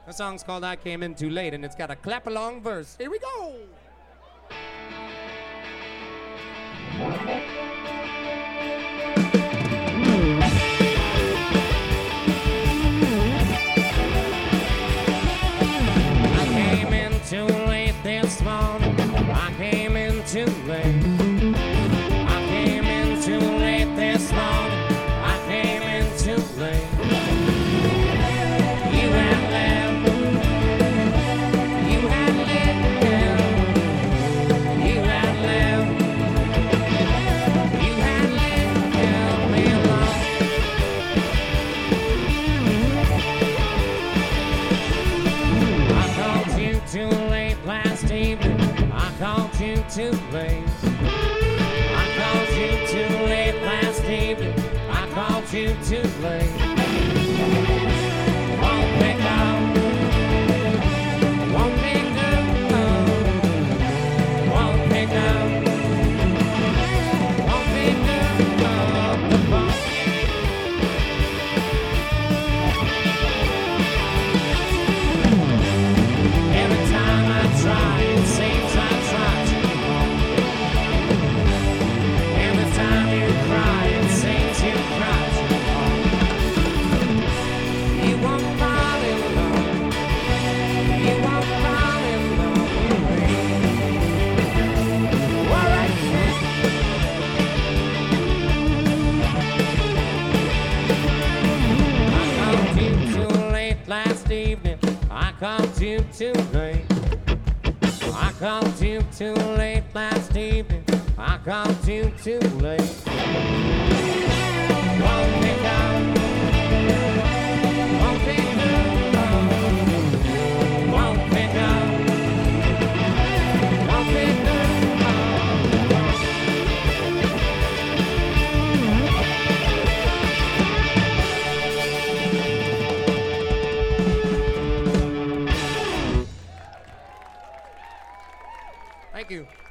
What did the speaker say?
The song's called I Came In Too Late, and it's got a clap-along verse. Here we go! I came in too late this morning. I came in too late. I came in too late this morning. I came in too late. You had left. You had left. You had left. You had left me alone. I called you too late last evening. I called you too late. I called you too late last evening. I called you too late. Won't pick up. Won't pick up. Won't pick up. Won't pick up the phone. Every time I try, it seems I try too hard. Every time you cry, it seems you cry too hard. You won't fall in love. You won't fall in love with me. All right, I called you too late last evening. I called you too late. I called you too late last evening. I called you too late. Won't pick up. Won't pick up. Won't pick up. Won't pick up. Thank you.